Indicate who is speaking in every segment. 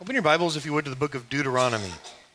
Speaker 1: Open your Bibles, if you would, to the book of Deuteronomy.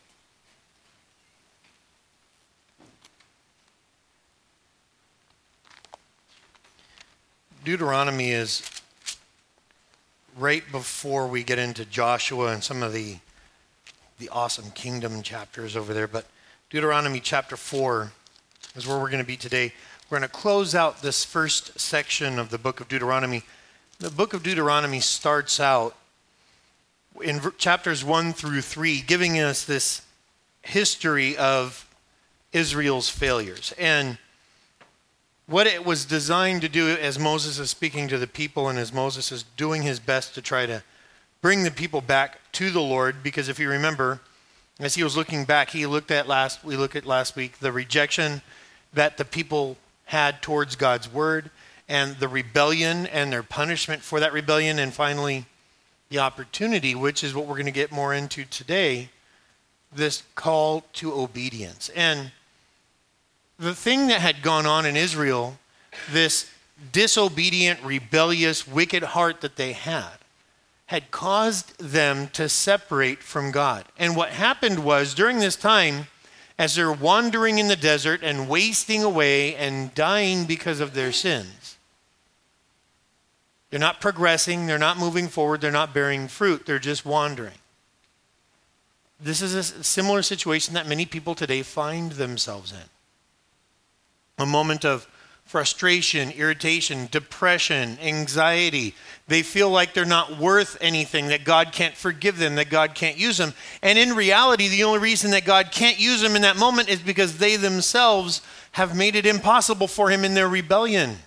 Speaker 1: Deuteronomy is right before we get into Joshua and some of the awesome kingdom chapters over there. But Deuteronomy chapter 4 is where we're going to be today. We're going to close out this first section of the book of Deuteronomy. The book of Deuteronomy starts out in chapters 1 through 3, giving us this history of Israel's failures. And what it was designed to do as Moses is speaking to the people and as Moses is doing his best to try to bring the people back to the Lord. Because if you remember, as he was looking back, we looked at last week, the rejection that the people had towards God's word and the rebellion and their punishment for that rebellion, and finally the opportunity, which is what we're going to get more into today, this call to obedience. And the thing that had gone on in Israel, this disobedient, rebellious, wicked heart that they had caused them to separate from God. And what happened was, during this time, as they're wandering in the desert and wasting away and dying because of their sins, they're not progressing, they're not moving forward, they're not bearing fruit, they're just wandering. This is a similar situation that many people today find themselves in. A moment of frustration, irritation, depression, anxiety. They feel like they're not worth anything, that God can't forgive them, that God can't use them. And in reality, the only reason that God can't use them in that moment is because they themselves have made it impossible for him in their rebellion.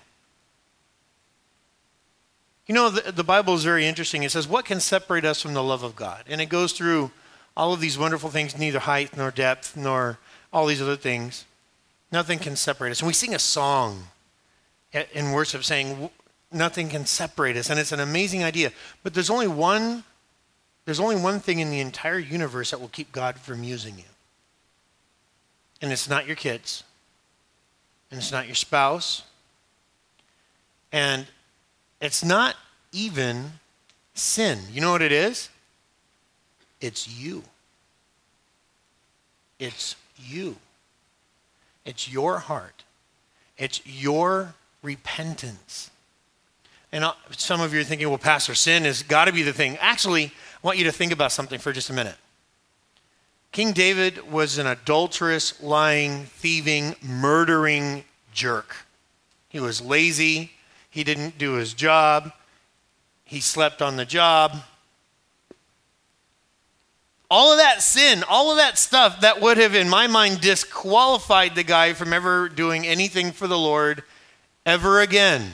Speaker 1: You know, the Bible is very interesting. It says, what can separate us from the love of God? And it goes through all of these wonderful things, neither height nor depth nor all these other things. Nothing can separate us. And we sing a song in worship saying, nothing can separate us. And it's an amazing idea. But there's only one thing in the entire universe that will keep God from using you. And it's not your kids. And it's not your spouse. And it's not even sin. You know what it is? It's you. It's you. It's your heart. It's your repentance. And some of you are thinking, well, Pastor, sin has got to be the thing. Actually, I want you to think about something for just a minute. King David was an adulterous, lying, thieving, murdering jerk. He was lazy. He didn't do his job. He slept on the job. All of that sin, all of that stuff that would have, in my mind, disqualified the guy from ever doing anything for the Lord ever again.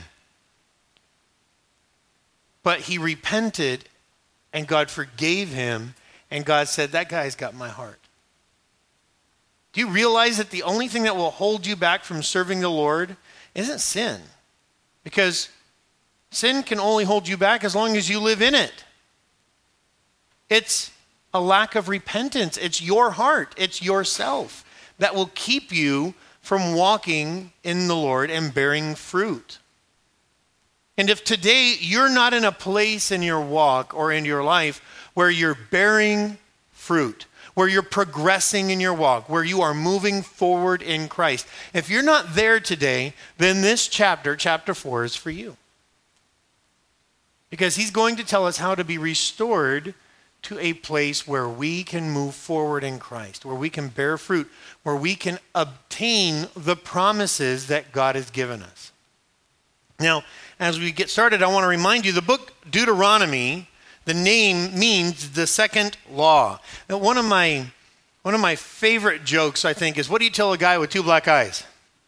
Speaker 1: But he repented, and God forgave him, and God said, that guy's got my heart. Do you realize that the only thing that will hold you back from serving the Lord isn't sin? Because sin can only hold you back as long as you live in it. It's a lack of repentance. It's your heart. It's yourself that will keep you from walking in the Lord and bearing fruit. And if today you're not in a place in your walk or in your life where you're bearing fruit, where you're progressing in your walk, where you are moving forward in Christ, if you're not there today, then this chapter 4, is for you. Because he's going to tell us how to be restored to a place where we can move forward in Christ, where we can bear fruit, where we can obtain the promises that God has given us. Now, as we get started, I want to remind you, the book Deuteronomy, the name means the second law. Now, one of my favorite jokes, I think, is, what do you tell a guy with 2 black eyes?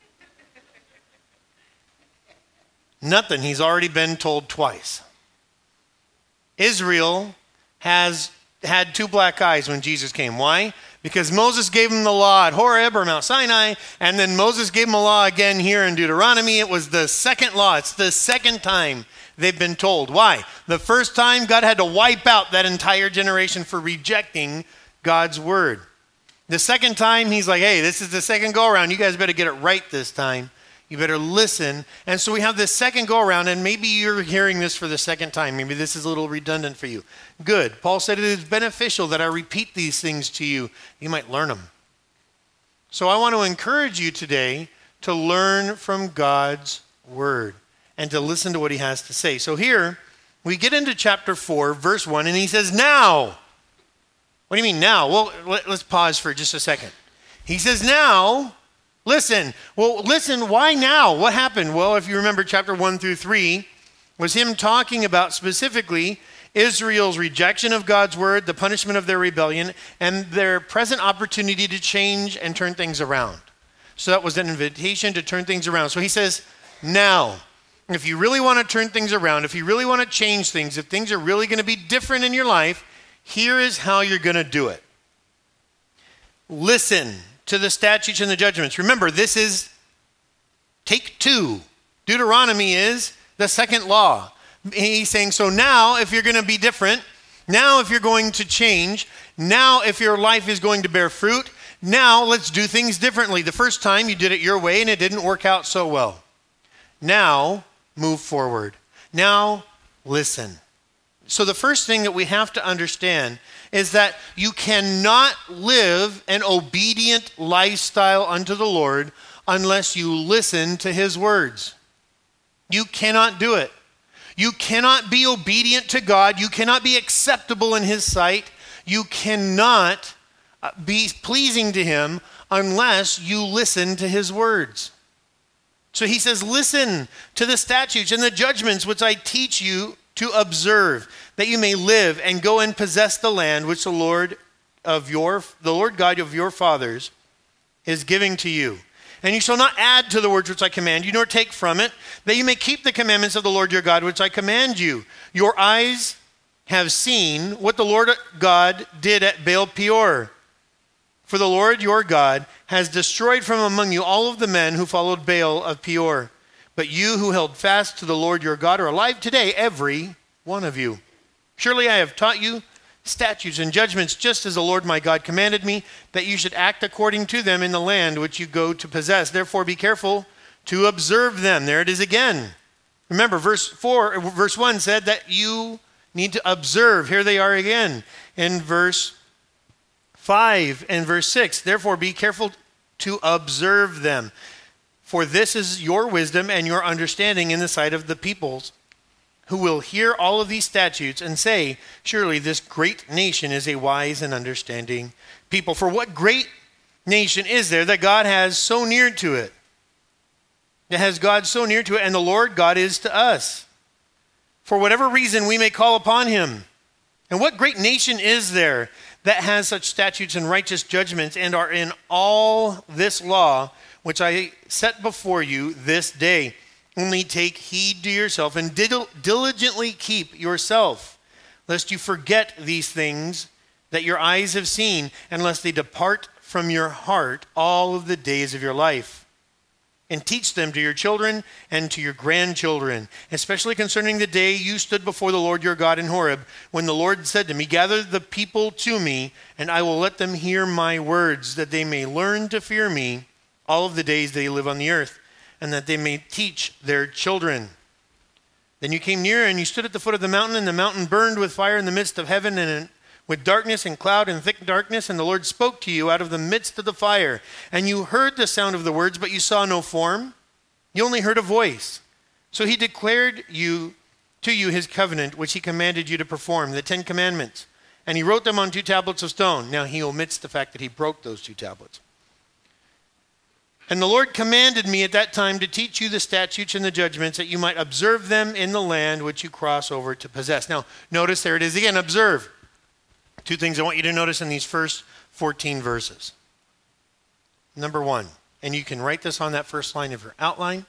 Speaker 1: Nothing. He's already been told twice. Israel has had 2 black eyes when Jesus came. Why? Because Moses gave him the law at Horeb or Mount Sinai, and then Moses gave him a law again here in Deuteronomy. It was the second law. It's the second time they've been told. Why? The first time, God had to wipe out that entire generation for rejecting God's word. The second time, he's like, hey, this is the second go around. You guys better get it right this time. You better listen. And so we have this second go around, and maybe you're hearing this for the second time. Maybe this is a little redundant for you. Good. Paul said it is beneficial that I repeat these things to you. You might learn them. So I want to encourage you today to learn from God's word and to listen to what he has to say. So here we get into chapter 4, verse 1, and he says, now. What do you mean now? Well, let's pause for just a second. He says, now, listen. Well, listen, why now? What happened? Well, if you remember chapter 1 through 3 was him talking about specifically Israel's rejection of God's word, the punishment of their rebellion, and their present opportunity to change and turn things around. So that was an invitation to turn things around. So he says, now, if you really want to turn things around, if you really want to change things, if things are really going to be different in your life, here is how you're going to do it. Listen to the statutes and the judgments. Remember, this is take 2. Deuteronomy is the second law. He's saying, so now if you're going to be different, now if you're going to change, now if your life is going to bear fruit, now let's do things differently. The first time you did it your way and it didn't work out so well. Now move forward. Now listen. So the first thing that we have to understand is that you cannot live an obedient lifestyle unto the Lord unless you listen to his words. You cannot do it. You cannot be obedient to God. You cannot be acceptable in his sight. You cannot be pleasing to him unless you listen to his words. So he says, listen to the statutes and the judgments which I teach you to observe, that you may live and go and possess the land which the Lord God of your fathers is giving to you. And you shall not add to the words which I command you, nor take from it, that you may keep the commandments of the Lord your God, which I command you. Your eyes have seen what the Lord God did at Baal Peor. For the Lord your God has destroyed from among you all of the men who followed Baal of Peor. But you who held fast to the Lord your God are alive today, every one of you. Surely I have taught you statutes and judgments, just as the Lord my God commanded me, that you should act according to them in the land which you go to possess. Therefore be careful to observe them. There it is again. Remember, verse 1 said that you need to observe. Here they are again in verse 5 and verse 6. Therefore be careful to observe them. For this is your wisdom and your understanding in the sight of the peoples, who will hear all of these statutes and say, surely this great nation is a wise and understanding people. For what great nation is there that God has so near to it? That has God so near to it, and the Lord God is to us. For whatever reason we may call upon him. And what great nation is there that has such statutes and righteous judgments and are in all this law, which I set before you this day? Only take heed to yourself and diligently keep yourself, lest you forget these things that your eyes have seen, and lest they depart from your heart all of the days of your life. And teach them to your children and to your grandchildren, especially concerning the day you stood before the Lord your God in Horeb, when the Lord said to me, gather the people to me, and I will let them hear my words, that they may learn to fear me all of the days they live on the earth, and that they may teach their children. Then you came near, and you stood at the foot of the mountain, and the mountain burned with fire in the midst of heaven, and with darkness and cloud and thick darkness, and the Lord spoke to you out of the midst of the fire. And you heard the sound of the words, but you saw no form. You only heard a voice. So he declared to you his covenant, which he commanded you to perform, the 10 commandments. And he wrote them on 2 tablets of stone. Now he omits the fact that he broke those 2 tablets. And the Lord commanded me at that time to teach you the statutes and the judgments, that you might observe them in the land which you cross over to possess. Now, notice there it is again, observe. 2 things I want you to notice in these first 14 verses. Number 1, and you can write this on that first line of your outline.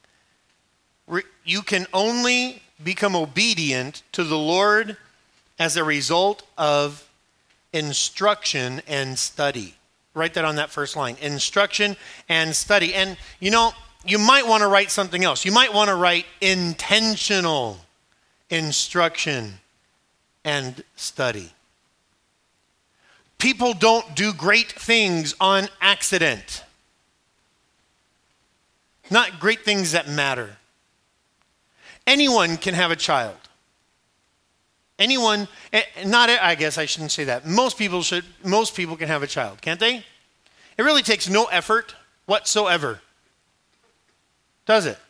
Speaker 1: You can only become obedient to the Lord as a result of instruction and study. Write that on that first line. Instruction and study. And you know, you might want to write something else. You might want to write intentional instruction and study. People don't do great things on accident. not great things that matter. Anyone can have a child. Anyone, not, I guess I shouldn't say that. Most people can have a child, can't they? It really takes no effort whatsoever, does it?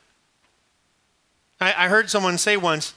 Speaker 1: I heard someone say once,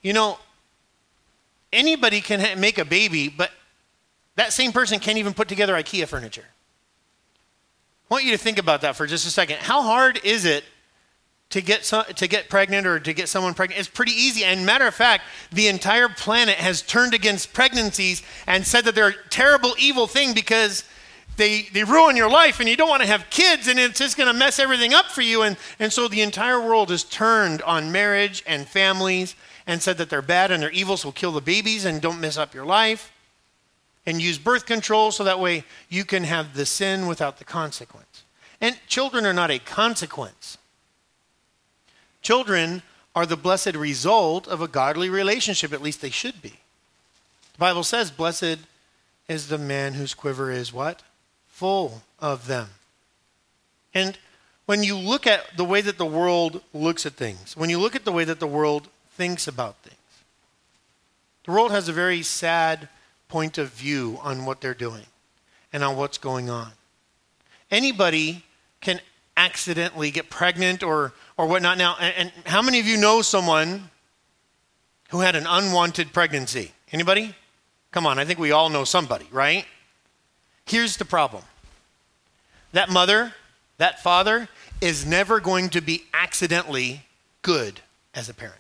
Speaker 1: anybody can make a baby, but that same person can't even put together IKEA furniture. I want you to think about that for just a second. How hard is it to get pregnant or to get someone pregnant? It's pretty easy. And matter of fact, the entire planet has turned against pregnancies and said that they're a terrible, evil thing because they ruin your life and you don't want to have kids and it's just going to mess everything up for you. And so the entire world has turned on marriage and families and said that they're bad and they're evil, so kill the babies and don't mess up your life. And use birth control so that way you can have the sin without the consequence. And children are not a consequence. Children are the blessed result of a godly relationship, at least they should be. The Bible says, blessed is the man whose quiver is what? Full of them. And when you look at the way that the world looks at things, when you look at the way that the world thinks about things, the world has a very sad point of view on what they're doing and on what's going on. Anybody can accidentally get pregnant or whatnot. Now, and how many of you know someone who had an unwanted pregnancy? Anybody? Come on, I think we all know somebody, right? Here's the problem. That mother, that father is never going to be accidentally good as a parent.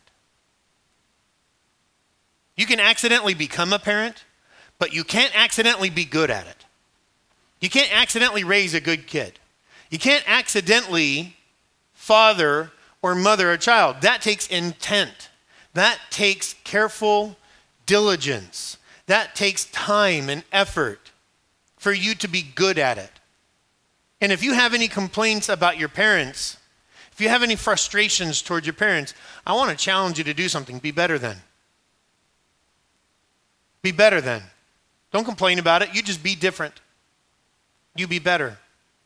Speaker 1: You can accidentally become a parent, but you can't accidentally be good at it. You can't accidentally raise a good kid. You can't accidentally father or mother a child. That takes intent. That takes careful diligence. That takes time and effort for you to be good at it. And if you have any complaints about your parents, if you have any frustrations towards your parents, I want to challenge you to do something. Be better than. Be better than. Don't complain about it. You just be different. You be better.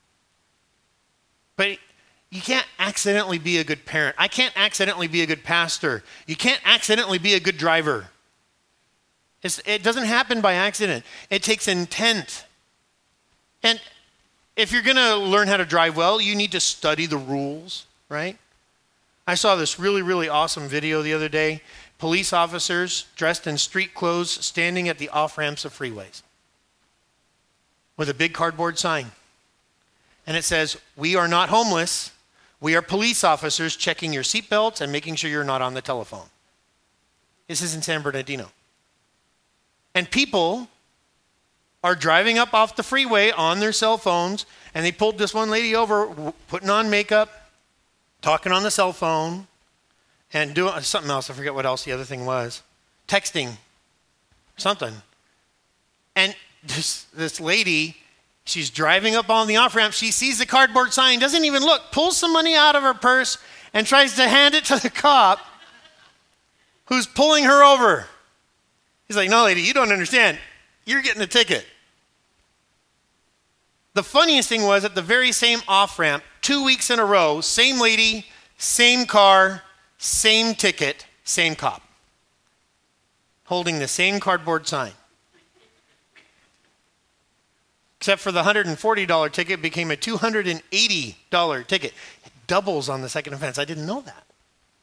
Speaker 1: But you can't accidentally be a good parent. I can't accidentally be a good pastor. You can't accidentally be a good driver. It doesn't happen by accident. It takes intent. And if you're going to learn how to drive well, you need to study the rules, right? I saw this really, really awesome video the other day. Police officers dressed in street clothes standing at the off-ramps of freeways with a big cardboard sign. And it says, "We are not homeless. We are police officers checking your seatbelts and making sure you're not on the telephone." This is in San Bernardino. And people are driving up off the freeway on their cell phones, and they pulled this one lady over, putting on makeup, talking on the cell phone, and doing something else. I forget what else the other thing was. Texting, something. And this lady, she's driving up on the off-ramp. She sees the cardboard sign, doesn't even look, pulls some money out of her purse and tries to hand it to the cop who's pulling her over. He's like, "No, lady, you don't understand. You're getting a ticket." The funniest thing was at the very same off-ramp, 2 weeks in a row, same lady, same car, same ticket, same cop, holding the same cardboard sign. Except for the $140 ticket became a $280 ticket. It doubles on the second offense. I didn't know that.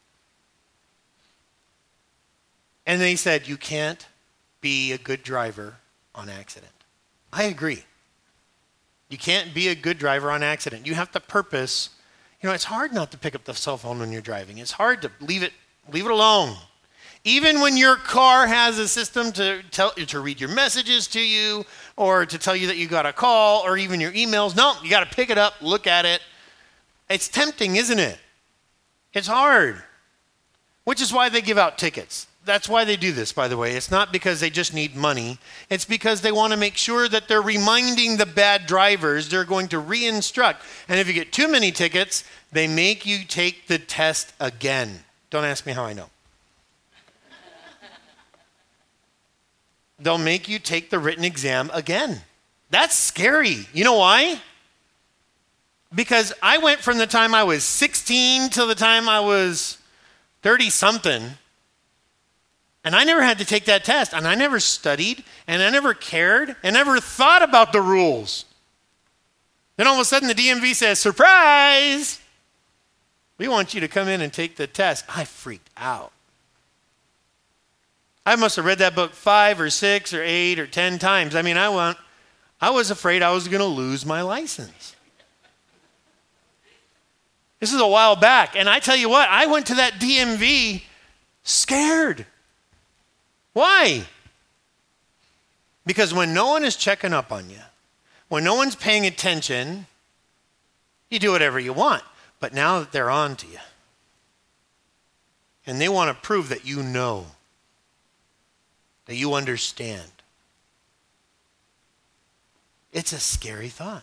Speaker 1: And they said, you can't be a good driver on accident. I agree. You can't be a good driver on accident. You have to purpose. It's hard not to pick up the cell phone when you're driving. It's hard to leave it alone. Even when your car has a system to read your messages to you or to tell you that you got a call or even your emails. No, you got to pick it up, look at it. It's tempting, isn't it? It's hard, which is why they give out tickets. That's why they do this, by the way. It's not because they just need money. It's because they want to make sure that they're reminding the bad drivers they're going to re-instruct. And if you get too many tickets, they make you take the test again. Don't ask me how I know. They'll make you take the written exam again. That's scary. You know why? Because I went from the time I was 16 till the time I was 30-something, and I never had to take that test, and I never studied, and I never cared, and never thought about the rules. Then all of a sudden the DMV says, surprise! We want you to come in and take the test. I freaked out. I must have read that book 5 or 6 or 8 or 10 times. I mean, I was afraid I was going to lose my license. This is a while back. And I tell you what, I went to that DMV scared. Why? Because when no one is checking up on you, when no one's paying attention, you do whatever you want. But now that they're on to you, and they want to prove that you know, that you understand, it's a scary thought.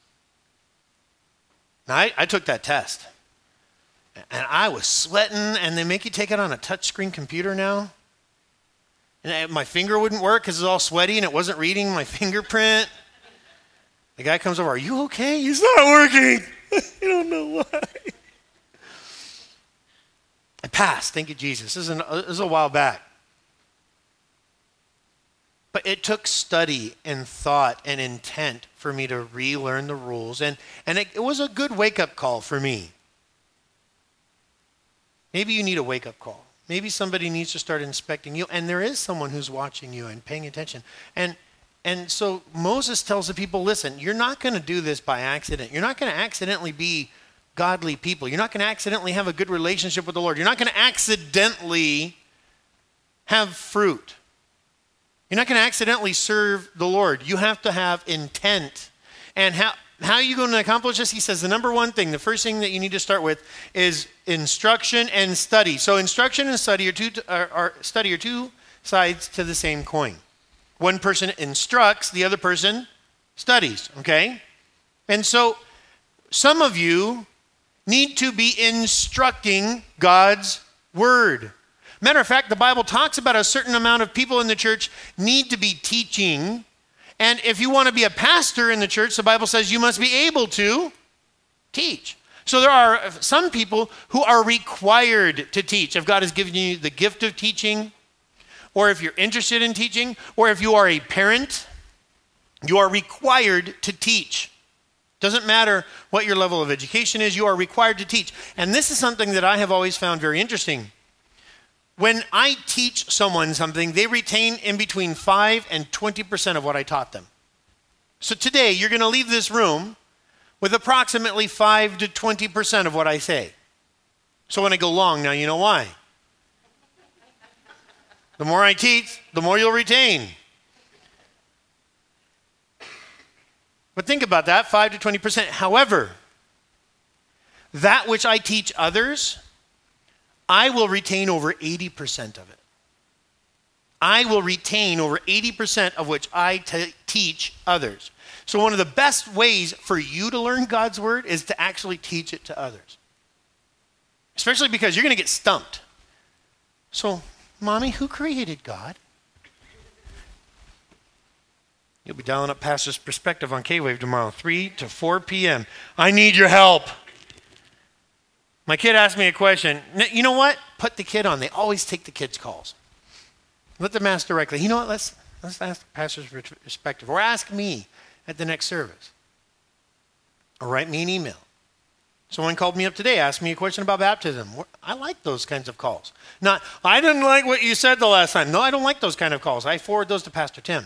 Speaker 1: Now, I took that test, and I was sweating, and they make you take it on a touchscreen computer now. And my finger wouldn't work because it's all sweaty, and it wasn't reading my fingerprint. The guy comes over, are you okay? It's not working. I don't know why. I passed, thank you, Jesus. This is a while back. But it took study and thought and intent for me to relearn the rules. And it was a good wake-up call for me. Maybe you need a wake-up call. Maybe somebody needs to start inspecting you. And there is someone who's watching you and paying attention. And so Moses tells the people, listen, you're not going to do this by accident. You're not going to accidentally be godly people. You're not going to accidentally have a good relationship with the Lord. You're not going to accidentally have fruit. You're not going to accidentally serve the Lord. You have to have intent. And how are you going to accomplish this? He says the number one thing, the first thing that you need to start with is instruction and study. So instruction and study are two sides to the same coin. One person instructs, the other person studies, okay? And so some of you need to be instructing God's word. Matter of fact, the Bible talks about a certain amount of people in the church need to be teaching. And if you want to be a pastor in the church, the Bible says you must be able to teach. So there are some people who are required to teach. If God has given you the gift of teaching, or if you're interested in teaching, or if you are a parent, you are required to teach. Doesn't matter what your level of education is, you are required to teach. And this is something that I have always found very interesting. When I teach someone something, they retain in between 5 and 20% of what I taught them. So today, you're going to leave this room with approximately 5 to 20% of what I say. So when I go long, now you know why. The more I teach, the more you'll retain. But think about that, 5 to 20%. However, that which I teach others, I will retain over 80% of it. I will retain over 80% of which I teach others. So one of the best ways for you to learn God's word is to actually teach it to others. Especially because you're going to get stumped. So, Mommy, who created God? You'll be dialing up Pastor's Perspective on K-Wave tomorrow, 3 to 4 p.m. I need your help. My kid asked me a question. You know what? Put the kid on. They always take the kids' calls. Let them ask directly. You know what? Let's ask Pastor's Perspective. Or ask me at the next service. Or write me an email. Someone called me up today, asked me a question about baptism. I like those kinds of calls. Not, I didn't like what you said the last time. No, I don't like those kind of calls. I forward those to Pastor Tim.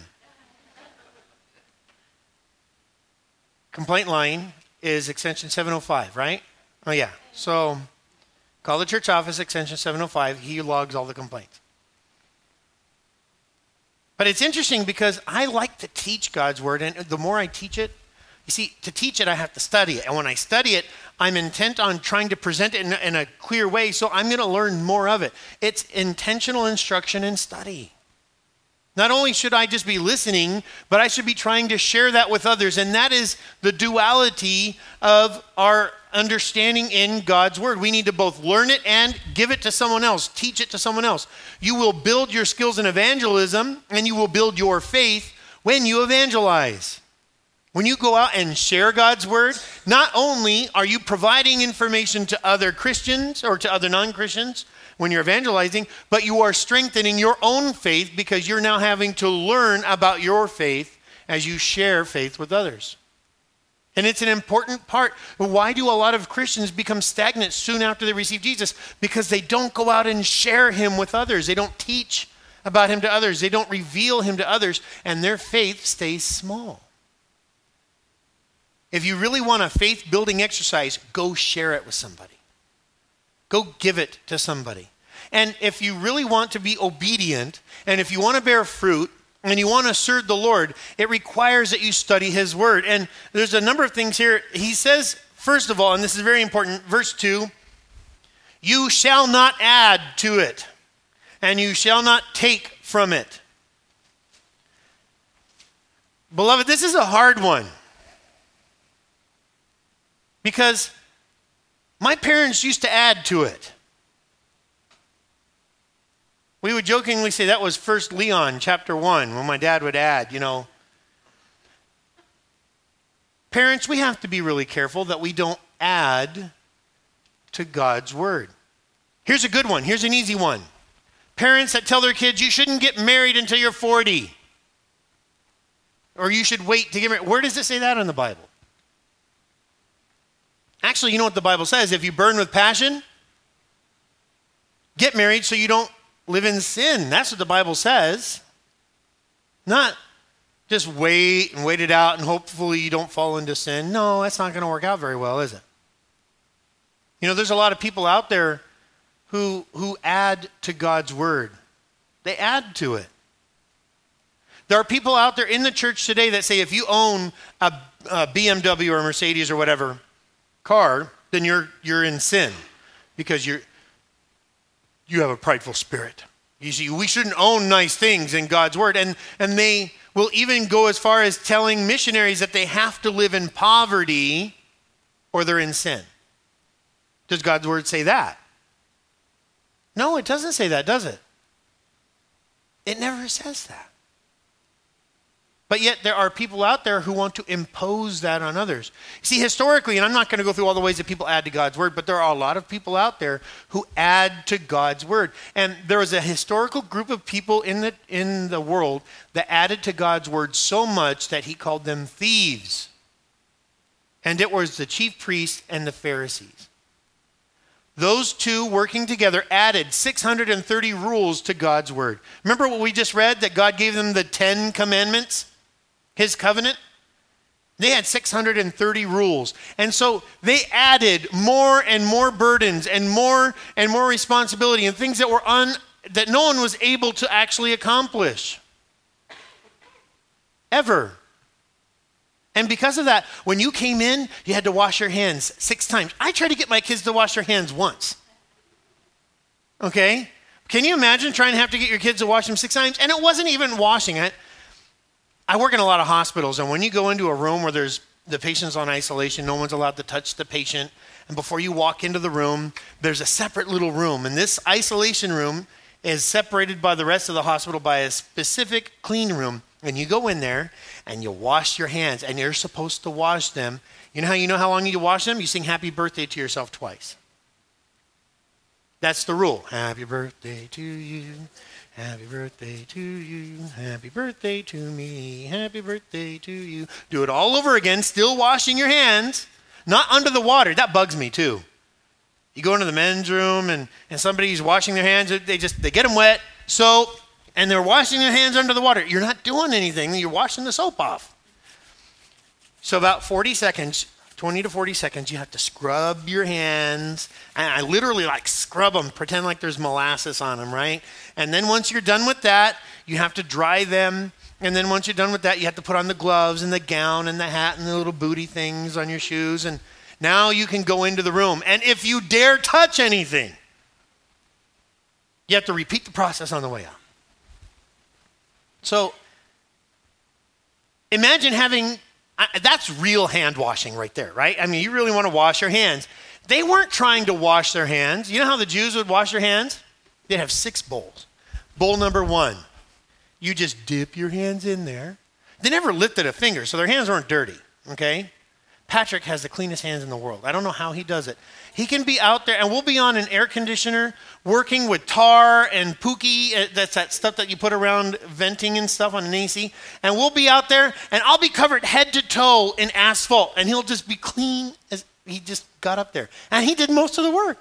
Speaker 1: Complaint line is extension 705, right? Oh, yeah. So call the church office, extension 705. He logs all the complaints. But it's interesting because I like to teach God's word, and the more I teach it, you see, to teach it, I have to study it. And when I study it, I'm intent on trying to present it in a clear way, so I'm going to learn more of it. It's intentional instruction and study. Not only should I just be listening, but I should be trying to share that with others. And that is the duality of our understanding in God's word. We need to both learn it and give it to someone else, teach it to someone else. You will build your skills in evangelism, and you will build your faith when you evangelize. When you go out and share God's word, not only are you providing information to other Christians or to other non-Christians when you're evangelizing, but you are strengthening your own faith because you're now having to learn about your faith as you share faith with others. And it's an important part. Why do a lot of Christians become stagnant soon after they receive Jesus? Because they don't go out and share him with others. They don't teach about him to others. They don't reveal him to others, and their faith stays small. If you really want a faith-building exercise, go share it with somebody. Go give it to somebody. And if you really want to be obedient, and if you want to bear fruit, and you want to serve the Lord, it requires that you study his word. And there's a number of things here. He says, first of all, and this is very important, verse 2, you shall not add to it, and you shall not take from it. Beloved, this is a hard one. Because my parents used to add to it. We would jokingly say that was 1 Leon chapter 1 when my dad would add, Parents, we have to be really careful that we don't add to God's word. Here's a good one. Here's an easy one. Parents that tell their kids, you shouldn't get married until you're 40. Or you should wait to get married. Where does it say that in the Bible? Actually, you know what the Bible says? If you burn with passion, get married so you don't live in sin. That's what the Bible says. Not just wait and wait it out and hopefully you don't fall into sin. No, that's not going to work out very well, is it? There's a lot of people out there who add to God's word. They add to it. There are people out there in the church today that say if you own a BMW or a Mercedes or whatever car, then you're in sin because you have a prideful spirit. You see, we shouldn't own nice things in God's word. And they will even go as far as telling missionaries that they have to live in poverty or they're in sin. Does God's word say that? No, it doesn't say that, does it? It never says that. But yet there are people out there who want to impose that on others. See, historically, and I'm not going to go through all the ways that people add to God's word, but there are a lot of people out there who add to God's word. And there was a historical group of people in the world that added to God's word so much that he called them thieves. And it was the chief priests and the Pharisees. Those two working together added 630 rules to God's word. Remember what we just read, that God gave them the 10 commandments? His covenant? They had 630 rules. And so they added more and more burdens and more responsibility and things that no one was able to actually accomplish. Ever. And because of that, when you came in, you had to wash your hands 6 times. I tried to get my kids to wash their hands once. Okay? Can you imagine trying to have to get your kids to wash them 6 times? And it wasn't even washing. I work in a lot of hospitals, and when you go into a room where there's the patient's on isolation, no one's allowed to touch the patient, and before you walk into the room, there's a separate little room, and this isolation room is separated by the rest of the hospital by a specific clean room, and you go in there, and you wash your hands, and you're supposed to wash them. You know how long you wash them? You sing happy birthday to yourself twice. That's the rule. Happy birthday to you. Happy birthday to you, happy birthday to me, happy birthday to you. Do it all over again, still washing your hands, not under the water. That bugs me too. You go into the men's room and somebody's washing their hands, they get them wet, soap, and they're washing their hands under the water. You're not doing anything, you're washing the soap off. So about 40 seconds, 20 to 40 seconds, you have to scrub your hands. And I literally scrub them, pretend like there's molasses on them, right? And then once you're done with that, you have to dry them. And then once you're done with that, you have to put on the gloves and the gown and the hat and the little booty things on your shoes. And now you can go into the room. And if you dare touch anything, you have to repeat the process on the way out. So imagine that's real hand washing right there, right? I mean, you really want to wash your hands. They weren't trying to wash their hands. You know how the Jews would wash their hands? They'd have 6 bowls. Bowl number 1, you just dip your hands in there. They never lifted a finger, so their hands weren't dirty. okay? Patrick has the cleanest hands in the world. I don't know how he does it. He can be out there, and we'll be on an air conditioner working with tar and pookie. That's that stuff that you put around venting and stuff on an AC. And we'll be out there, and I'll be covered head to toe in asphalt, and he'll just be clean as he just got up there. And he did most of the work.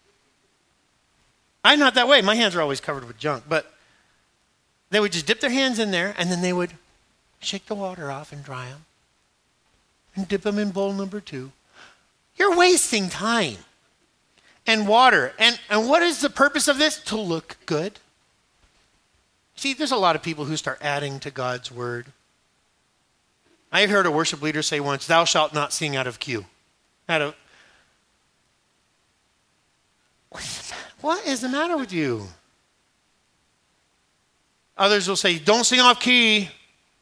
Speaker 1: I'm not that way. My hands are always covered with junk. But they would just dip their hands in there, and then they would shake the water off and dry them. And dip them in bowl number 2. You're wasting time and water. And what is the purpose of this? To look good. See, there's a lot of people who start adding to God's word. I heard a worship leader say once, "Thou shalt not sing out of key." What is the matter with you? Others will say, "Don't sing off key."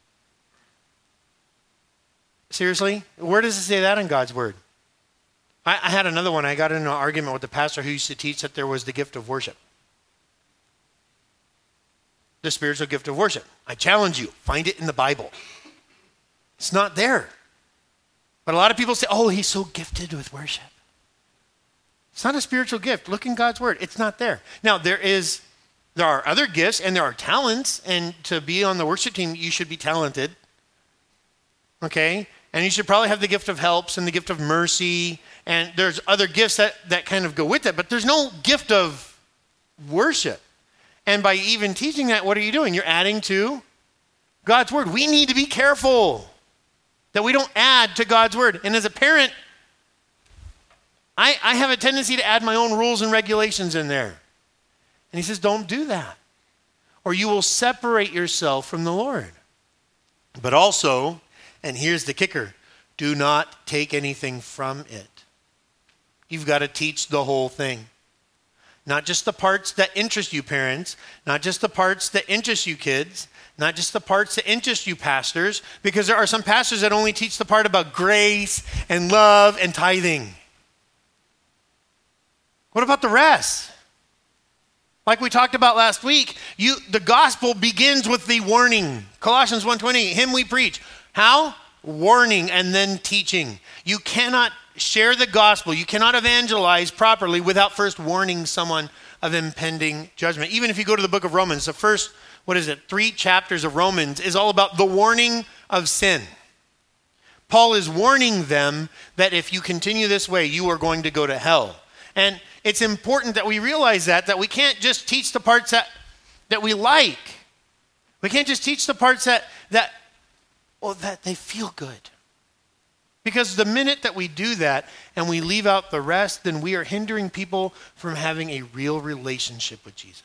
Speaker 1: Seriously? Where does it say that in God's word? I had another one. I got in an argument with the pastor who used to teach that there was the gift of worship. The spiritual gift of worship. I challenge you, find it in the Bible. It's not there. But a lot of people say, "Oh, he's so gifted with worship." It's not a spiritual gift. Look in God's word. It's not there. Now, there are other gifts and there are talents. And to be on the worship team, you should be talented. Okay? And you should probably have the gift of helps and the gift of mercy. And there's other gifts that kind of go with it. But there's no gift of worship. And by even teaching that, what are you doing? You're adding to God's word. We need to be careful that we don't add to God's word. And as a parent, I have a tendency to add my own rules and regulations in there. And he says, don't do that, or you will separate yourself from the Lord. But also, and here's the kicker, do not take anything from it. You've got to teach the whole thing. Not just the parts that interest you parents, not just the parts that interest you kids, not just the parts that interest you pastors, because there are some pastors that only teach the part about grace and love and tithing. What about the rest? Like we talked about last week, the gospel begins with the warning. Colossians 1:20, him we preach. How? Warning and then teaching. You cannot share the gospel, you cannot evangelize properly without first warning someone of impending judgment. Even if you go to the book of Romans, the first, 3 chapters of Romans is all about the warning of sin. Paul is warning them that if you continue this way, you are going to go to hell. And it's important that we realize that we can't just teach the parts that we like. We can't just teach the parts that they feel good. Because the minute that we do that and we leave out the rest, then we are hindering people from having a real relationship with Jesus.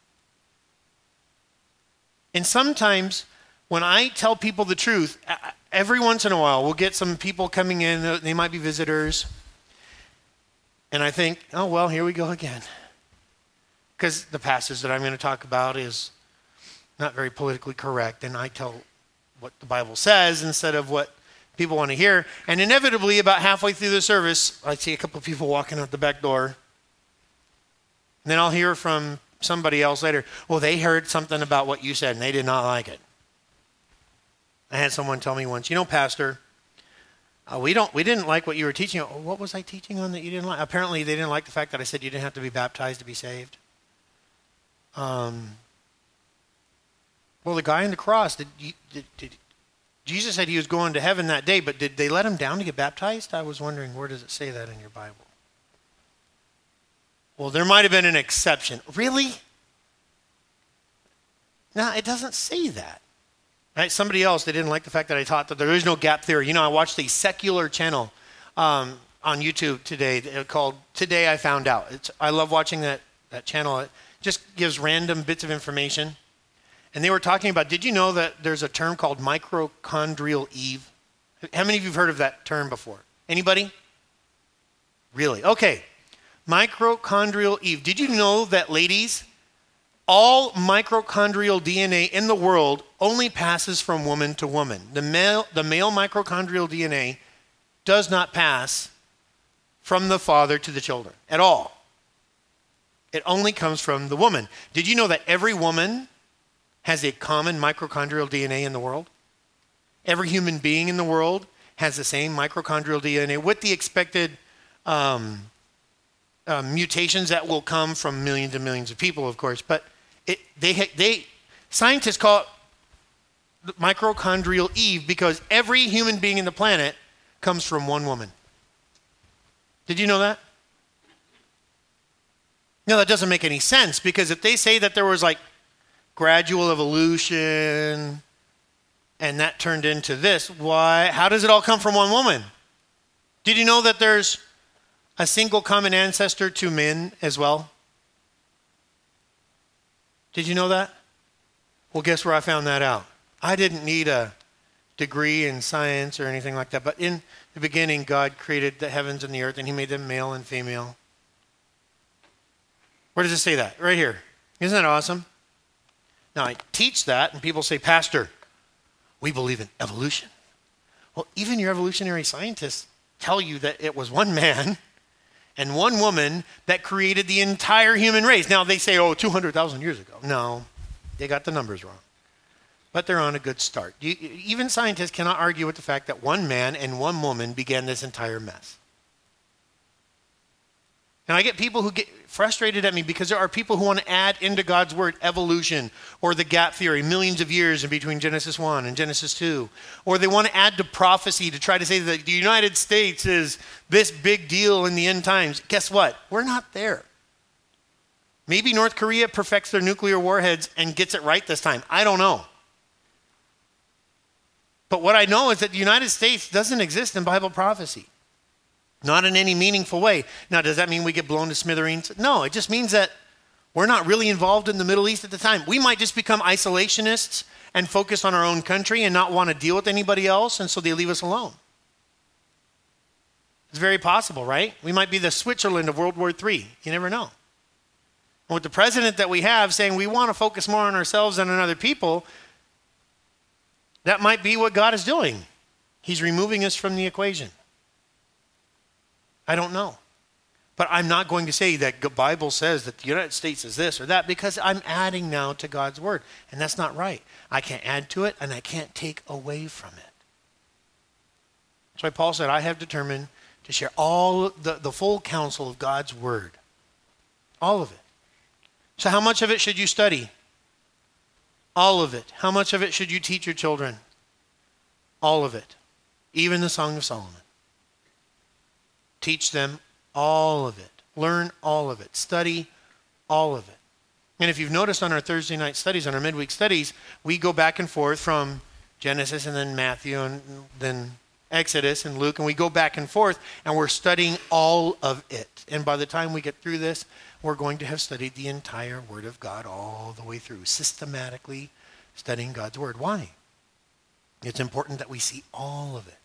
Speaker 1: And sometimes when I tell people the truth, every once in a while we'll get some people coming in, they might be visitors. And I think, oh, well, here we go again. Because the passage that I'm going to talk about is not very politically correct, and I tell what the Bible says instead of what people want to hear. And inevitably, about halfway through the service, I see a couple of people walking out the back door. And then I'll hear from somebody else later, well, they heard something about what you said, and they did not like it. I had someone tell me once, Pastor, we didn't like what you were teaching. What was I teaching on that you didn't like? Apparently, they didn't like the fact that I said you didn't have to be baptized to be saved. Well, the guy on the cross, Jesus said he was going to heaven that day, but did they let him down to get baptized? I was wondering, where does it say that in your Bible? Well, there might have been an exception. Really? No, it doesn't say that. Right? Somebody else, they didn't like the fact that I taught that there is no gap theory. I watched a secular channel on YouTube today called Today I Found Out. I love watching that channel. It just gives random bits of information. And they were talking about, did you know that there's a term called mitochondrial Eve? How many of you have heard of that term before? Anybody? Really? Okay. Mitochondrial Eve. Did you know that, ladies, all mitochondrial DNA in the world only passes from woman to woman? The male mitochondrial DNA does not pass from the father to the children at all. It only comes from the woman. Did you know that every woman has a common mitochondrial DNA in the world? Every human being in the world has the same mitochondrial DNA with the expected mutations that will come from millions and millions of people, of course. But scientists call it mitochondrial Eve because every human being in the planet comes from one woman. Did you know that? No, that doesn't make any sense, because if they say that there was like gradual evolution and that turned into this, how does it all come from one woman? Did you know that there's a single common ancestor to men as well? Did you know that? Well, guess where I found that out? I didn't need a degree in science or anything like that, but in the beginning, God created the heavens and the earth, and he made them male and female. Where does it say that? Right here. Isn't that awesome? Now, I teach that, and people say, Pastor, we believe in evolution. Well, even your evolutionary scientists tell you that it was one man and one woman that created the entire human race. Now, they say, 200,000 years ago. No, they got the numbers wrong. But they're on a good start. Even scientists cannot argue with the fact that one man and one woman began this entire mess. And I get people who get frustrated at me because there are people who want to add into God's word evolution or the gap theory, millions of years in between Genesis 1 and Genesis 2. Or they want to add to prophecy to try to say that the United States is this big deal in the end times. Guess what? We're not there. Maybe North Korea perfects their nuclear warheads and gets it right this time. I don't know. But what I know is that the United States doesn't exist in Bible prophecy. Not in any meaningful way. Now, does that mean we get blown to smithereens? No, it just means that we're not really involved in the Middle East at the time. We might just become isolationists and focus on our own country and not want to deal with anybody else, and so they leave us alone. It's very possible, right? We might be the Switzerland of World War III. You never know. And with the president that we have saying we want to focus more on ourselves than on other people, that might be what God is doing. He's removing us from the equation. I don't know. But I'm not going to say that the Bible says that the United States is this or that, because I'm adding now to God's word. And that's not right. I can't add to it and I can't take away from it. That's why Paul said, I have determined to share all the full counsel of God's word. All of it. So how much of it should you study? All of it. How much of it should you teach your children? All of it. Even the Song of Solomon. Teach them all of it. Learn all of it. Study all of it. And if you've noticed on our Thursday night studies, on our midweek studies, we go back and forth from Genesis and then Matthew and then Exodus and Luke, and we go back and forth, and we're studying all of it. And by the time we get through this, we're going to have studied the entire Word of God all the way through, systematically studying God's Word. Why? It's important that we see all of it.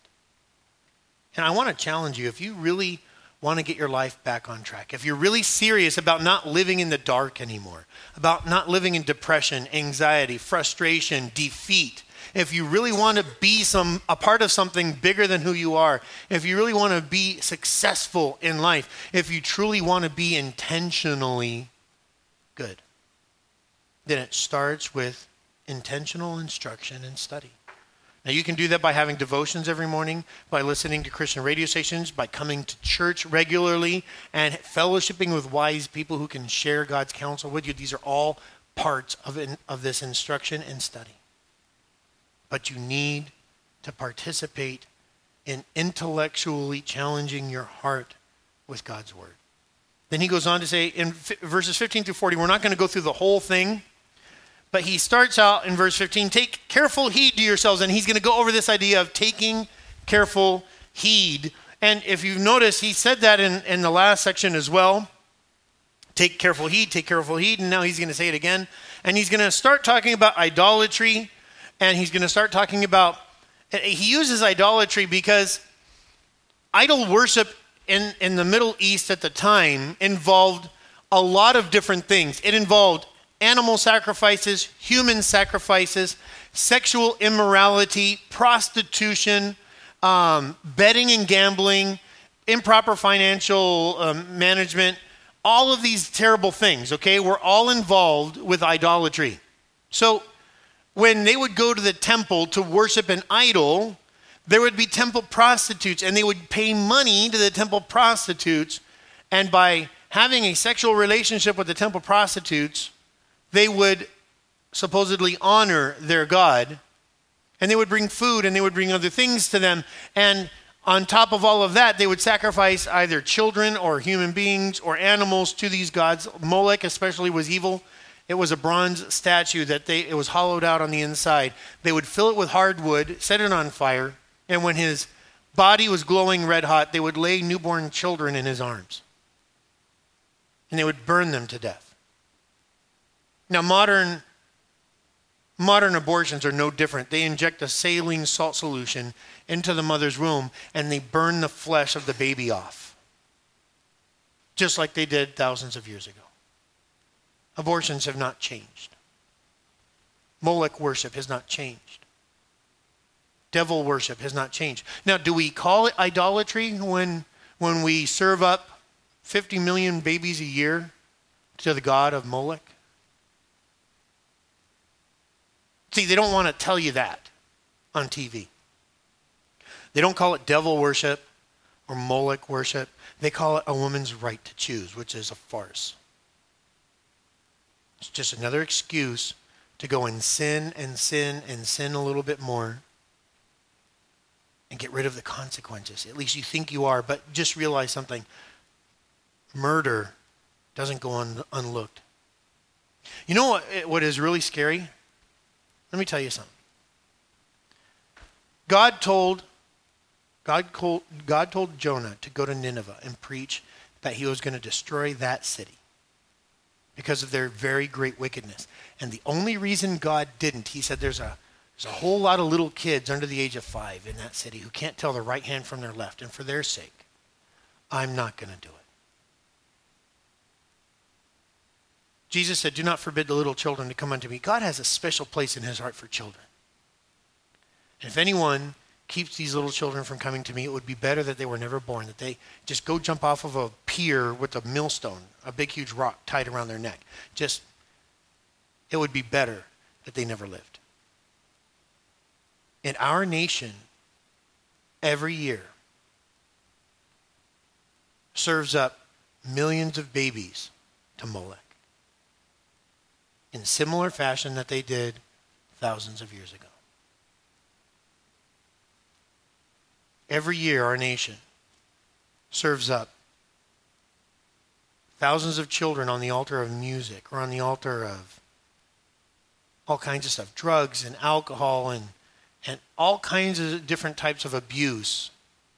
Speaker 1: And I want to challenge you, if you really want to get your life back on track, if you're really serious about not living in the dark anymore, about not living in depression, anxiety, frustration, defeat, if you really want to be a part of something bigger than who you are, if you really want to be successful in life, if you truly want to be intentionally good, then it starts with intentional instruction and study. Now, you can do that by having devotions every morning, by listening to Christian radio stations, by coming to church regularly, and fellowshipping with wise people who can share God's counsel with you. These are all parts of this instruction and study. But you need to participate in intellectually challenging your heart with God's word. Then he goes on to say in verses 15 through 40, we're not going to go through the whole thing, but he starts out in verse 15, take careful heed to yourselves. And he's going to go over this idea of taking careful heed. And if you've noticed, he said that in the last section as well. Take careful heed, take careful heed. And now he's going to say it again. And he's going to start talking about idolatry. And he's going to start talking about, he uses idolatry because idol worship in the Middle East at the time involved a lot of different things. It involved animal sacrifices, human sacrifices, sexual immorality, prostitution, betting and gambling, improper financial management, all of these terrible things, okay, were all involved with idolatry. So when they would go to the temple to worship an idol, There would be temple prostitutes, and they would pay money to the temple prostitutes. And by having a sexual relationship with the temple prostitutes, they would supposedly honor their god. And they would bring food and they would bring other things to them. And on top of all of that, they would sacrifice either children or human beings or animals to these gods. Molech especially was evil. It was a bronze statue it was hollowed out on the inside. They would fill it with hardwood, set it on fire, and when his body was glowing red hot, they would lay newborn children in his arms. And they would burn them to death. Now, modern abortions are no different. They inject a saline salt solution into the mother's womb, and they burn the flesh of the baby off, just like they did thousands of years ago. Abortions have not changed. Molech worship has not changed. Devil worship has not changed. Now, do we call it idolatry when we serve up 50 million babies a year to the god of Molech? See, they don't want to tell you that on TV. They don't call it devil worship or Molech worship. They call it a woman's right to choose, which is a farce. It's just another excuse to go and sin and sin and sin a little bit more and get rid of the consequences. At least you think you are, but just realize something. Murder doesn't go unlooked. You know what is really scary? Let me tell you something. God told Jonah to go to Nineveh and preach that he was going to destroy that city because of their very great wickedness. And the only reason God didn't, he said there's a whole lot of little kids under the age of 5 in that city who can't tell their right hand from their left. And for their sake, I'm not going to do it. Jesus said, do not forbid the little children to come unto me. God has a special place in his heart for children. And if anyone keeps these little children from coming to me, it would be better that they were never born, that they just go jump off of a pier with a millstone, a big, huge rock tied around their neck. It would be better that they never lived. In our nation, every year, serves up millions of babies to Molech in similar fashion that they did thousands of years ago. Every year, our nation serves up thousands of children on the altar of music or on the altar of all kinds of stuff, drugs and alcohol and all kinds of different types of abuse.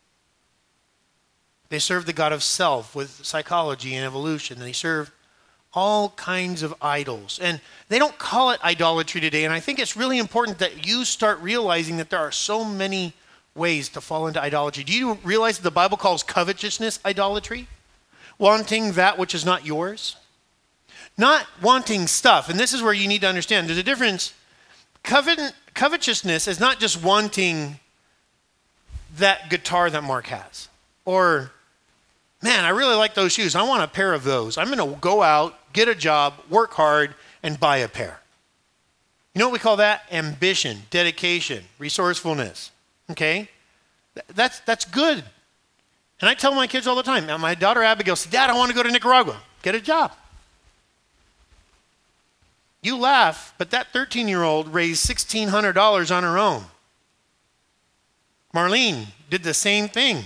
Speaker 1: They serve the god of self with psychology and evolution. They serve all kinds of idols. And they don't call it idolatry today. And I think it's really important that you start realizing that there are so many ways to fall into idolatry. Do you realize that the Bible calls covetousness idolatry? Wanting that which is not yours? Not wanting stuff. And this is where you need to understand. There's a difference. Covetousness is not just wanting that guitar that Mark has. Or, man, I really like those shoes. I want a pair of those. I'm going to go out, get a job, work hard, and buy a pair. You know what we call that? Ambition, dedication, resourcefulness. Okay? That's good. And I tell my kids all the time. Now, my daughter Abigail said, Dad, I want to go to Nicaragua. Get a job. You laugh, but that 13-year-old raised $1,600 on her own. Marlene did the same thing.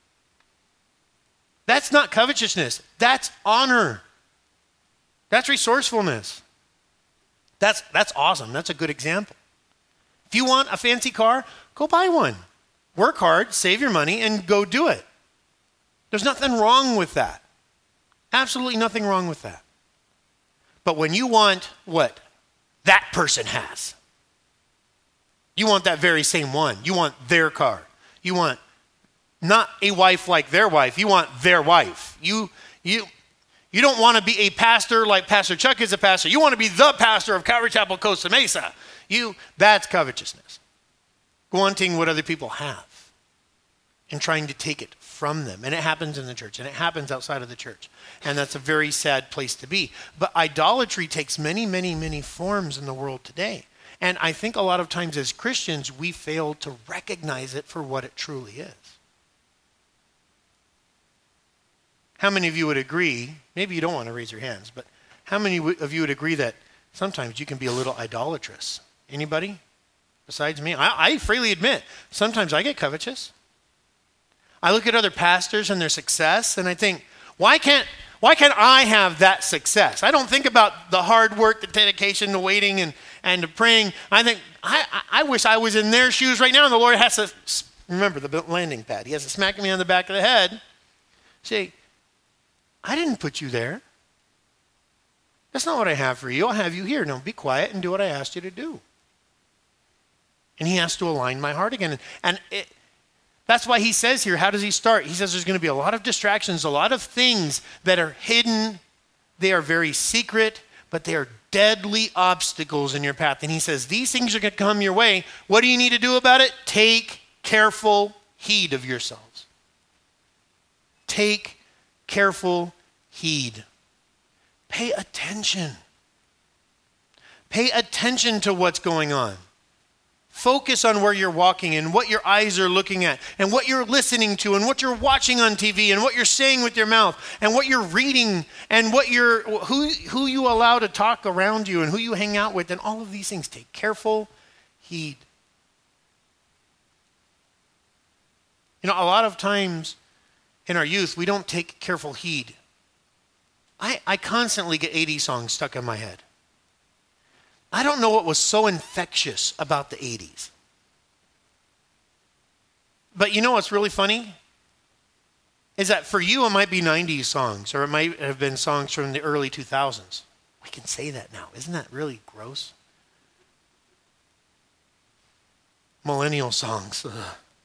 Speaker 1: That's not covetousness. That's honor. That's resourcefulness. That's awesome. That's a good example. If you want a fancy car, go buy one. Work hard, save your money, and go do it. There's nothing wrong with that. Absolutely nothing wrong with that. But when you want what that person has, you want that very same one. You want their car. You want not a wife like their wife. You want their wife. You don't want to be a pastor like Pastor Chuck is a pastor. You want to be the pastor of Calvary Chapel Costa Mesa. That's covetousness. Wanting what other people have and trying to take it from them. And it happens in the church and it happens outside of the church. And that's a very sad place to be. But idolatry takes many, many, many forms in the world today. And I think a lot of times as Christians, we fail to recognize it for what it truly is. How many of you would agree, maybe you don't want to raise your hands, but how many of you would agree that sometimes you can be a little idolatrous? Anybody besides me? I freely admit, sometimes I get covetous. I look at other pastors and their success, and I think, why can't I have that success? I don't think about the hard work, the dedication, the waiting, and the praying. I think, I wish I was in their shoes right now, and the Lord has to, remember the landing pad, he has to smack me on the back of the head, say, I didn't put you there. That's not what I have for you. I'll have you here. Now be quiet and do what I asked you to do. And he has to align my heart again. And that's why he says here, how does he start? He says there's going to be a lot of distractions, a lot of things that are hidden. They are very secret, but they are deadly obstacles in your path. And he says, these things are going to come your way. What do you need to do about it? Take careful heed of yourselves. Take careful heed. Pay attention. Pay attention to what's going on. Focus on where you're walking and what your eyes are looking at and what you're listening to and what you're watching on TV and what you're saying with your mouth and what you're reading and who you allow to talk around you and who you hang out with, and all of these things. Take careful heed. You know, a lot of times in our youth, we don't take careful heed. I constantly get 80s songs stuck in my head. I don't know what was so infectious about the 80s. But you know what's really funny? Is that for you, it might be 90s songs, or it might have been songs from the early 2000s. We can say that now. Isn't that really gross? Millennial songs. Ugh.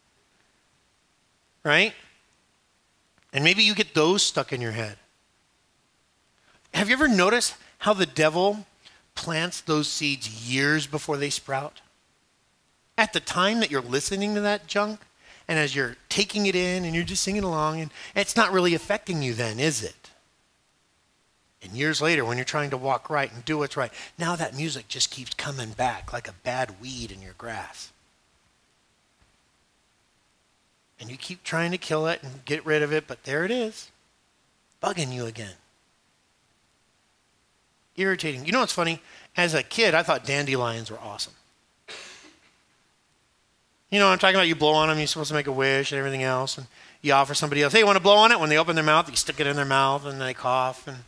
Speaker 1: Right? And maybe you get those stuck in your head. Have you ever noticed how the devil plants those seeds years before they sprout? At the time that you're listening to that junk, and as you're taking it in and you're just singing along, and it's not really affecting you then, is it? And years later, when you're trying to walk right and do what's right, now that music just keeps coming back like a bad weed in your grass. And you keep trying to kill it and get rid of it, but there it is, bugging you again. Irritating. You know what's funny? As a kid, I thought dandelions were awesome. You know what I'm talking about? You blow on them, you're supposed to make a wish and everything else, and you offer somebody else, hey, you want to blow on it? When they open their mouth, you stick it in their mouth, and they cough. And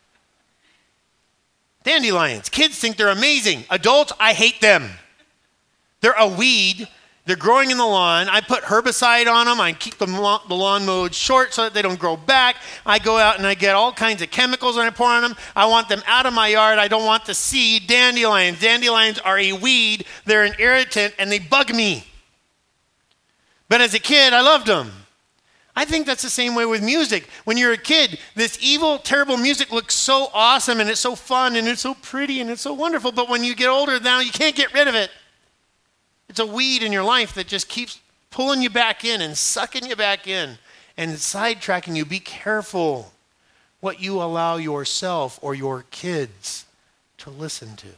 Speaker 1: dandelions. Kids think they're amazing. Adults, I hate them. They're a weed. They're growing in the lawn. I put herbicide on them. I keep the lawn mowed short so that they don't grow back. I go out and I get all kinds of chemicals and I pour on them. I want them out of my yard. I don't want to see dandelions. Dandelions are a weed. They're an irritant and they bug me. But as a kid, I loved them. I think that's the same way with music. When you're a kid, this evil, terrible music looks so awesome and it's so fun and it's so pretty and it's so wonderful. But when you get older now, you can't get rid of it. It's a weed in your life that just keeps pulling you back in and sucking you back in and sidetracking you. Be careful what you allow yourself or your kids to listen to.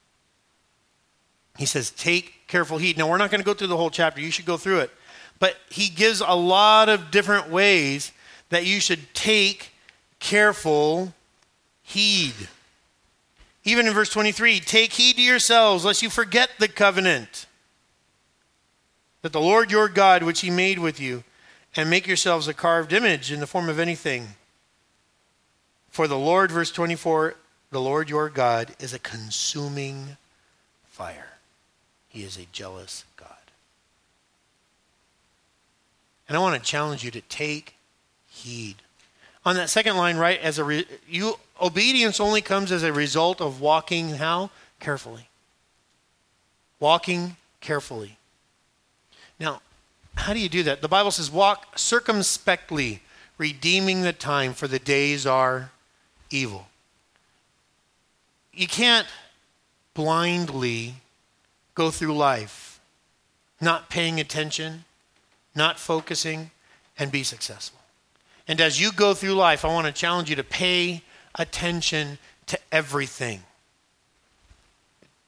Speaker 1: He says, take careful heed. Now, we're not going to go through the whole chapter. You should go through it. But he gives a lot of different ways that you should take careful heed. Even in verse 23, take heed to yourselves, lest you forget the covenant that the Lord your God, which he made with you, and make yourselves a carved image in the form of anything. For the Lord, verse 24, the Lord your God is a consuming fire. He is a jealous God. And I want to challenge you to take heed. On that second line, right, obedience only comes as a result of walking how? Carefully. Walking carefully. Now, how do you do that? The Bible says, walk circumspectly, redeeming the time, for the days are evil. You can't blindly go through life not paying attention, not focusing, and be successful. And as you go through life, I want to challenge you to pay attention to everything.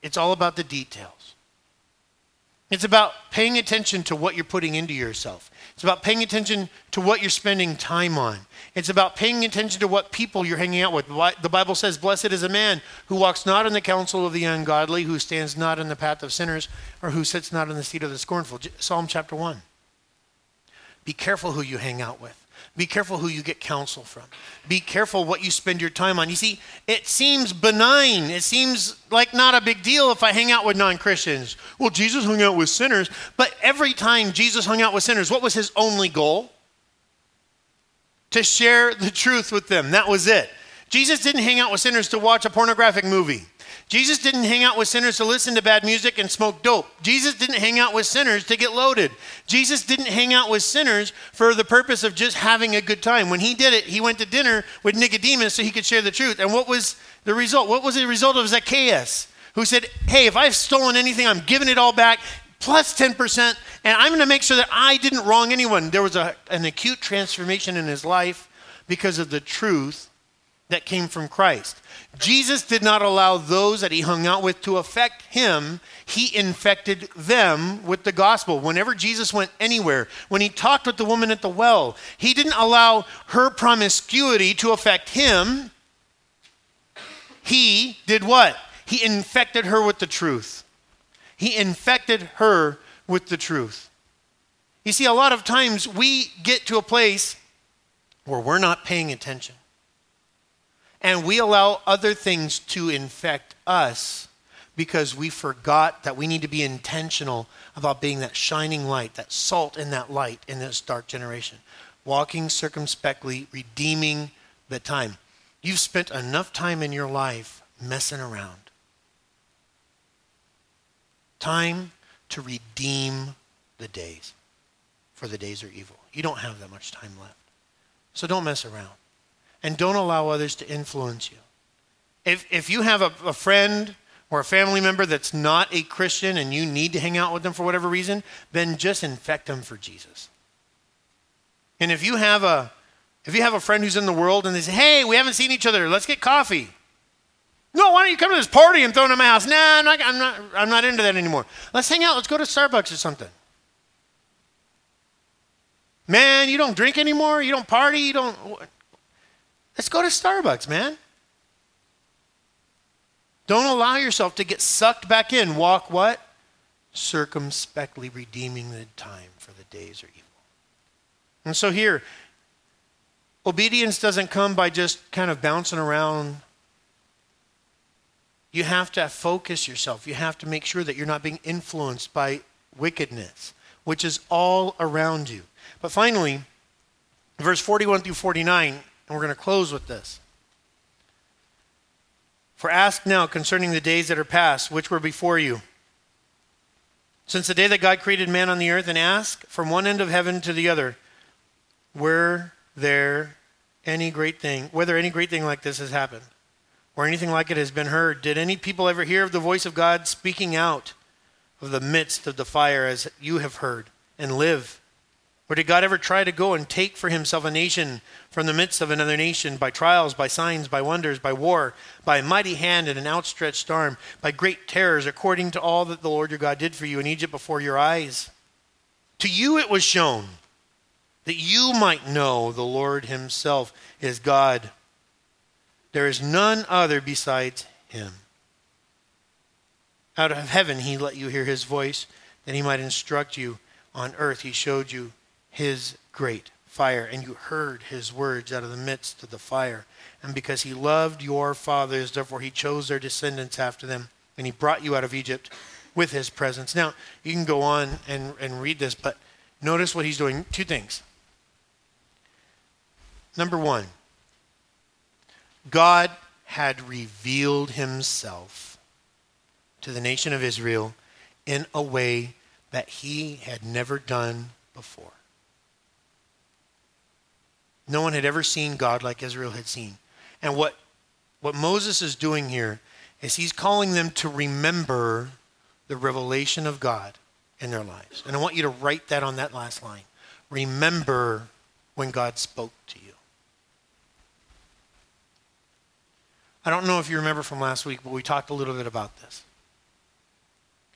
Speaker 1: It's all about the details. It's about paying attention to what you're putting into yourself. It's about paying attention to what you're spending time on. It's about paying attention to what people you're hanging out with. The Bible says, blessed is a man who walks not in the counsel of the ungodly, who stands not in the path of sinners, or who sits not in the seat of the scornful. Psalm chapter 1. Be careful who you hang out with. Be careful who you get counsel from. Be careful what you spend your time on. You see, it seems benign. It seems like not a big deal if I hang out with non-Christians. Well, Jesus hung out with sinners. But every time Jesus hung out with sinners, what was his only goal? To share the truth with them. That was it. Jesus didn't hang out with sinners to watch a pornographic movie. Jesus didn't hang out with sinners to listen to bad music and smoke dope. Jesus didn't hang out with sinners to get loaded. Jesus didn't hang out with sinners for the purpose of just having a good time. When he did it, he went to dinner with Nicodemus so he could share the truth. And what was the result? What was the result of Zacchaeus, who said, hey, if I've stolen anything, I'm giving it all back, plus 10%, and I'm going to make sure that I didn't wrong anyone. There was an acute transformation in his life because of the truth that came from Christ. Jesus did not allow those that he hung out with to affect him. He infected them with the gospel. Whenever Jesus went anywhere, when he talked with the woman at the well, he didn't allow her promiscuity to affect him. He did what? He infected her with the truth. He infected her with the truth. You see, a lot of times we get to a place where we're not paying attention. And we allow other things to infect us because we forgot that we need to be intentional about being that shining light, that salt in that light in this dark generation. Walking circumspectly, redeeming the time. You've spent enough time in your life messing around. Time to redeem the days, for the days are evil. You don't have that much time left. So don't mess around. And don't allow others to influence you. If you have a friend or a family member that's not a Christian and you need to hang out with them for whatever reason, then just infect them for Jesus. And if you have a friend who's in the world and they say, hey, we haven't seen each other, let's get coffee. No, why don't you come to this party and throw it in my house? Nah, I'm not into that anymore. Let's hang out. Let's go to Starbucks or something. Man, you don't drink anymore? You don't party? You don't... Let's go to Starbucks, man. Don't allow yourself to get sucked back in. Walk what? Circumspectly, redeeming the time, for the days are evil. And so here, obedience doesn't come by just kind of bouncing around. You have to focus yourself. You have to make sure that you're not being influenced by wickedness, which is all around you. But finally, verse 41 through 49, and we're going to close with this. For ask now concerning the days that are past, which were before you. Since the day that God created man on the earth, and ask from one end of heaven to the other, whether any great thing like this has happened, or anything like it has been heard. Did any people ever hear of the voice of God speaking out of the midst of the fire as you have heard and live? Or did God ever try to go and take for himself a nation from the midst of another nation by trials, by signs, by wonders, by war, by a mighty hand and an outstretched arm, by great terrors, according to all that the Lord your God did for you in Egypt before your eyes? To you it was shown that you might know the Lord himself is God. There is none other besides him. Out of heaven he let you hear his voice, that he might instruct you. On earth he showed you his great fire, and you heard his words out of the midst of the fire. And because he loved your fathers, therefore he chose their descendants after them, and he brought you out of Egypt with his presence. Now, you can go on and read this, but notice what he's doing. Two things. Number one, God had revealed himself to the nation of Israel in a way that he had never done before. No one had ever seen God like Israel had seen. And what Moses is doing here is he's calling them to remember the revelation of God in their lives. And I want you to write that on that last line. Remember when God spoke to you. I don't know if you remember from last week, but we talked a little bit about this.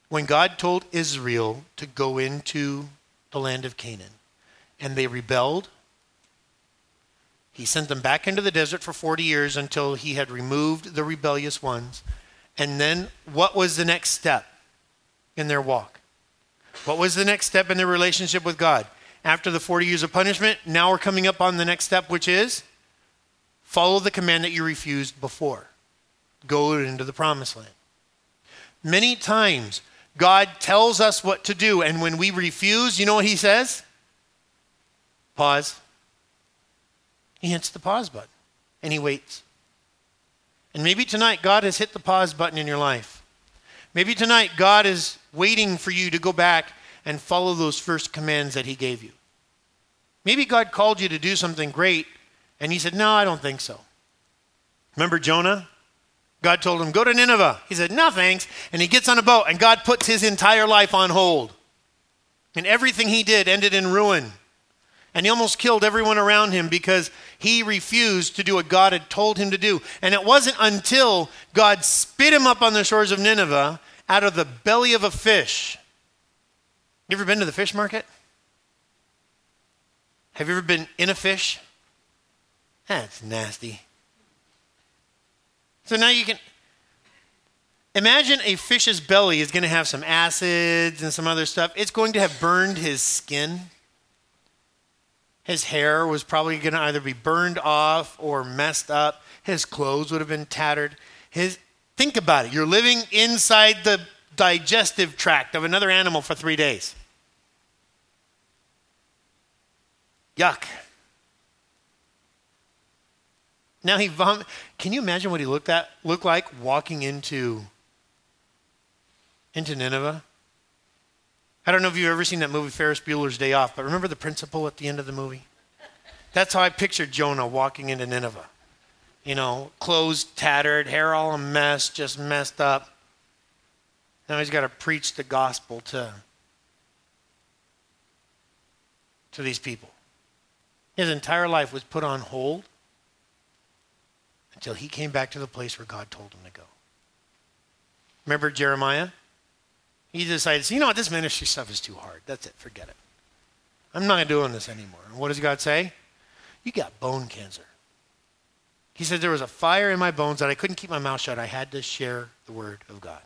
Speaker 1: when God told Israel to go into the land of Canaan and they rebelled, he sent them back into the desert for 40 years until he had removed the rebellious ones. And then what was the next step in their walk? What was the next step in their relationship with God? After the 40 years of punishment, now we're coming up on the next step, which is follow the command that you refused before. Go into the promised land. Many times, God tells us what to do, and when we refuse, you know what he says? Pause. He hits the pause button, and he waits. And maybe tonight, God has hit the pause button in your life. Maybe tonight, God is waiting for you to go back and follow those first commands that he gave you. Maybe God called you to do something great, and he said, no, I don't think so. Remember Jonah? God told him, go to Nineveh. He said, no, thanks. And he gets on a boat, and God puts his entire life on hold. And everything he did ended in ruin. And he almost killed everyone around him because he refused to do what God had told him to do. And it wasn't until God spit him up on the shores of Nineveh out of the belly of a fish. You ever been to the fish market? Have you ever been in a fish? That's nasty. So now you can imagine a fish's belly is going to have some acids and some other stuff. It's going to have burned his skin. His hair was probably going to either be burned off or messed up. His clothes would have been tattered. Think about it. You're living inside the digestive tract of another animal for 3 days. Yuck. Now can you imagine what he looked like walking into Nineveh? I don't know if you've ever seen that movie Ferris Bueller's Day Off, but remember the principal at the end of the movie? That's how I pictured Jonah walking into Nineveh. You know, clothes tattered, hair all a mess, just messed up. Now he's got to preach the gospel to these people. His entire life was put on hold until he came back to the place where God told him to go. Remember Jeremiah? He decided, you know what, this ministry stuff is too hard. That's it, forget it. I'm not doing this anymore. And what does God say? You got bone cancer. He said there was a fire in my bones that I couldn't keep my mouth shut. I had to share the word of God.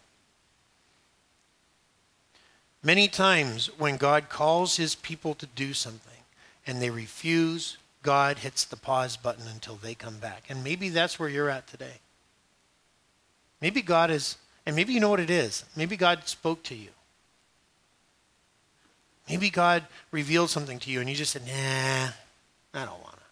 Speaker 1: Many times when God calls his people to do something and they refuse, God hits the pause button until they come back. And maybe that's where you're at today. Maybe God is, and maybe you know what it is. Maybe God spoke to you. Maybe God revealed something to you and you just said, nah, I don't want to.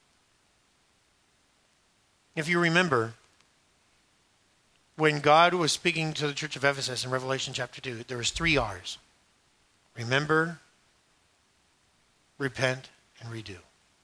Speaker 1: If you remember, when God was speaking to the church of Ephesus in Revelation chapter 2, there was 3 R's. Remember, repent, and redo.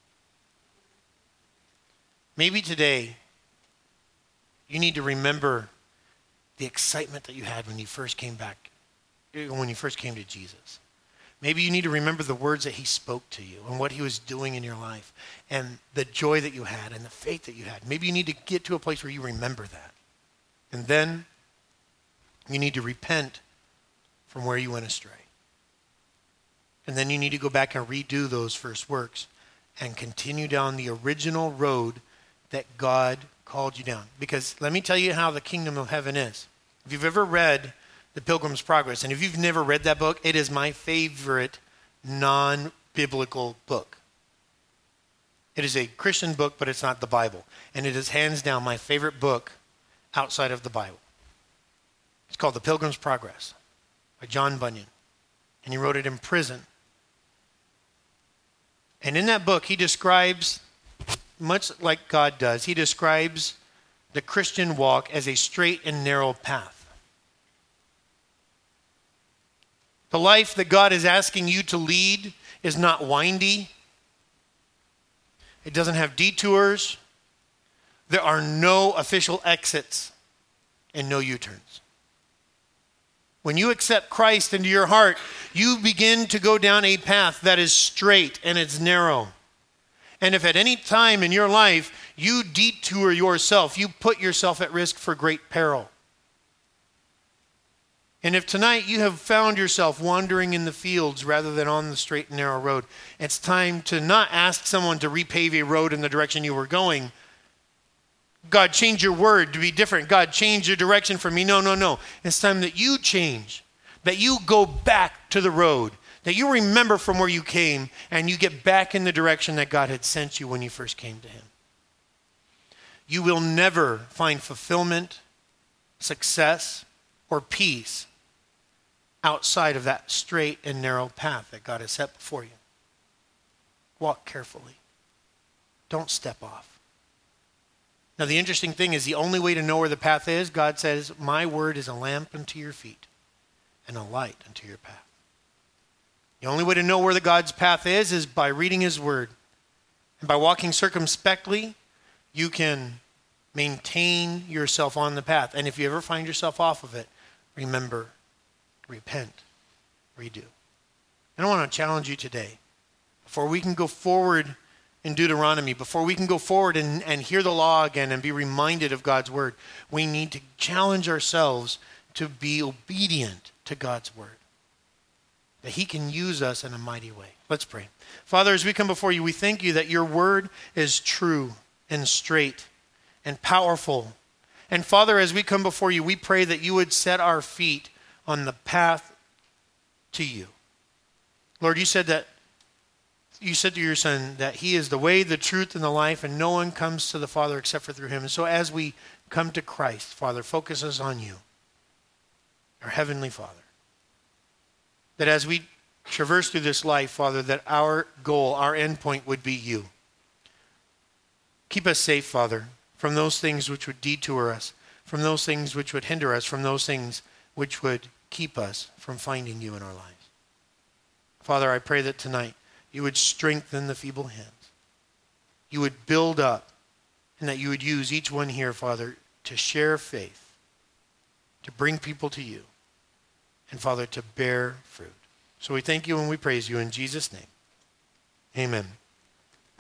Speaker 1: Maybe today, you need to remember the excitement that you had when you first came to Jesus. Maybe you need to remember the words that he spoke to you and what he was doing in your life and the joy that you had and the faith that you had. Maybe you need to get to a place where you remember that. And then you need to repent from where you went astray. And then you need to go back and redo those first works and continue down the original road that God called you down. Because let me tell you how the kingdom of heaven is. If you've ever read The Pilgrim's Progress, and if you've never read that book, it is my favorite non-biblical book. It is a Christian book, but it's not the Bible. And it is hands down my favorite book outside of the Bible. It's called The Pilgrim's Progress by John Bunyan. And he wrote it in prison. And in that book, he describes, much like God does, he describes the Christian walk as a straight and narrow path. The life that God is asking you to lead is not windy. It doesn't have detours. There are no official exits and no U-turns. When you accept Christ into your heart, you begin to go down a path that is straight and it's narrow. And if at any time in your life you detour yourself, you put yourself at risk for great peril. And if tonight you have found yourself wandering in the fields rather than on the straight and narrow road, it's time to not ask someone to repave a road in the direction you were going. God, change your word to be different. God, change your direction for me. No, no, no. It's time that you change, that you go back to the road, that you remember from where you came and you get back in the direction that God had sent you when you first came to him. You will never find fulfillment, success, or peace outside of that straight and narrow path that God has set before you. Walk carefully. Don't step off. Now, the interesting thing is the only way to know where the path is, God says, my word is a lamp unto your feet and a light unto your path. The only way to know where the God's path is by reading his word. And by walking circumspectly, you can maintain yourself on the path. And if you ever find yourself off of it, remember, repent, redo. And I want to challenge you today. Before we can go forward in Deuteronomy, before we can go forward and hear the law again and be reminded of God's word, we need to challenge ourselves to be obedient to God's word, that he can use us in a mighty way. Let's pray. Father, as we come before you, we thank you that your word is true and straight and powerful. And Father, as we come before you, we pray that you would set our feet on the path to you. Lord, you said to your son that he is the way, the truth, and the life, and no one comes to the Father except for through him. And so as we come to Christ, Father, focus us on you, our heavenly Father. That as we traverse through this life, Father, that our goal, our end point would be you. Keep us safe, Father, from those things which would detour us, from those things which would hinder us, from those things which would keep us from finding you in our lives. Father, I pray that tonight you would strengthen the feeble hands. You would build up, and that you would use each one here, Father, to share faith, to bring people to you, and Father, to bear fruit. So we thank you and we praise you in Jesus' name. Amen.